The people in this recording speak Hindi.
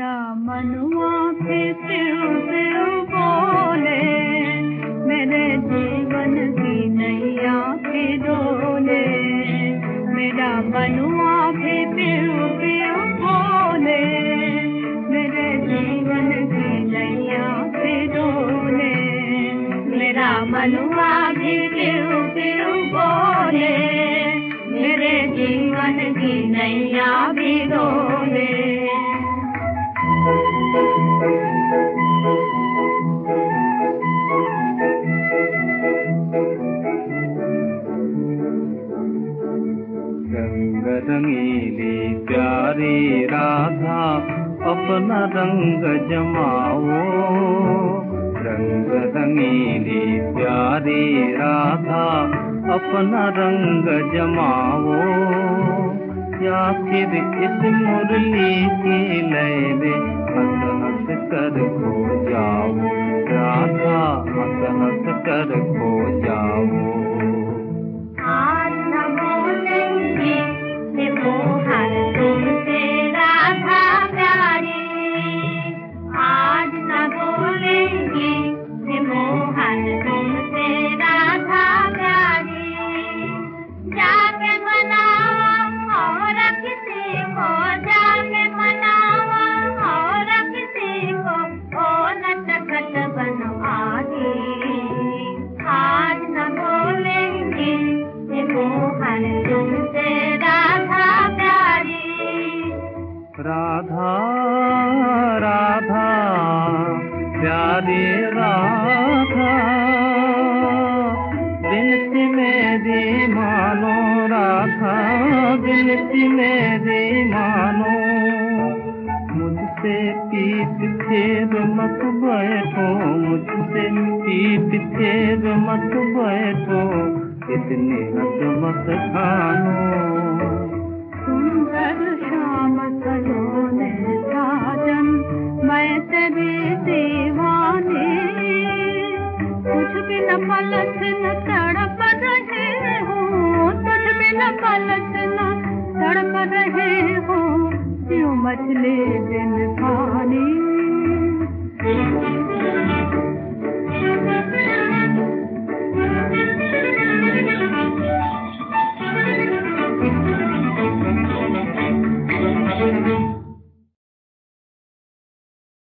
मेरा मनुआ फिर पियो बोले, मेरे जीवन की नैया के डोले। मेरा मनुआ फिर पियो बोले, मेरे जीवन की नैया के डोले। मेरा मनुआ भी पियो बोले, मेरे जीवन की नैया भी डोले। रंग रंगीली प्यारी राधा अपना रंग जमाओ। रंग रंगीली प्यारी राधा अपना रंग जमाओ। या फिर इस मुरली की लय में हंस हंस कर खो जाओ। राधा हंस हंस कर खो जाओ। आज न बोलेंगे ये मोहन तुमसे राधा प्यारी। आज न बोलेंगे ये मोहन तुमसे राधा प्यारी। जाके मनावा और किसी को, जाके मनावा और किसी को, ओ नटखट बनो आगे। आज न बोलेंगे ये मोहन तुमसे राधा प्यारी। राधा राधा प्यारी राधा, बिनती मेरी मानो राधा, बिनती मेरी मानो। मुझसे पीठ फेर मत बैठो, मुझसे पीठ फेर मत बैठो, इतनी हद मत ठानो। सुंदर श्याम सलोने साजन, मैं तेरी दीवानी। तुझ बिन पलक न तड़प रहे हूँ, तुझ बिन पलक न तड़प रहे हूँ। क्यों मछली बिन